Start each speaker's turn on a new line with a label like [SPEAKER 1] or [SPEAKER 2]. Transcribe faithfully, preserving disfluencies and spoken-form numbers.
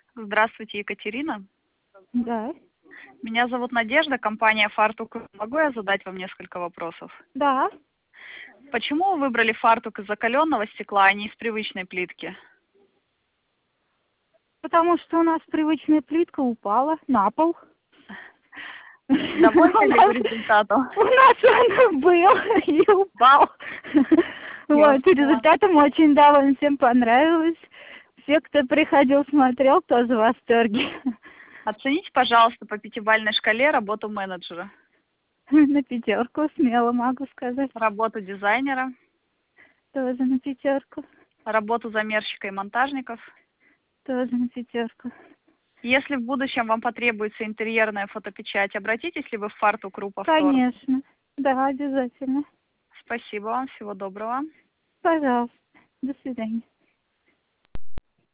[SPEAKER 1] Здравствуйте, Екатерина.
[SPEAKER 2] Да.
[SPEAKER 1] Меня зовут Надежда, компания «Фартук». Могу я задать вам несколько вопросов?
[SPEAKER 2] Да.
[SPEAKER 1] Почему вы выбрали фартук из закаленного стекла, а не из привычной плитки?
[SPEAKER 2] Потому что у нас привычная плитка упала на пол.
[SPEAKER 1] Довольны ли вы результатом?
[SPEAKER 2] У нас он был и упал.
[SPEAKER 1] Я вас
[SPEAKER 2] Вот,
[SPEAKER 1] поняла.
[SPEAKER 2] результатом очень довольна, всем понравилось. Все, кто приходил, смотрел, тоже в восторге.
[SPEAKER 1] Оцените, пожалуйста, по пятибалльной шкале работу менеджера,
[SPEAKER 2] На пятерку, смело могу сказать.
[SPEAKER 1] работу дизайнера,
[SPEAKER 2] Тоже на пятерку.
[SPEAKER 1] работу замерщика и монтажников.
[SPEAKER 2] Тоже на пятерку.
[SPEAKER 1] Если в будущем вам потребуется интерьерная фотопечать, обратитесь ли вы в «Фартук Ру» повторно?
[SPEAKER 2] Конечно. Да, обязательно.
[SPEAKER 1] Спасибо вам, всего доброго.
[SPEAKER 2] Пожалуйста. До свидания.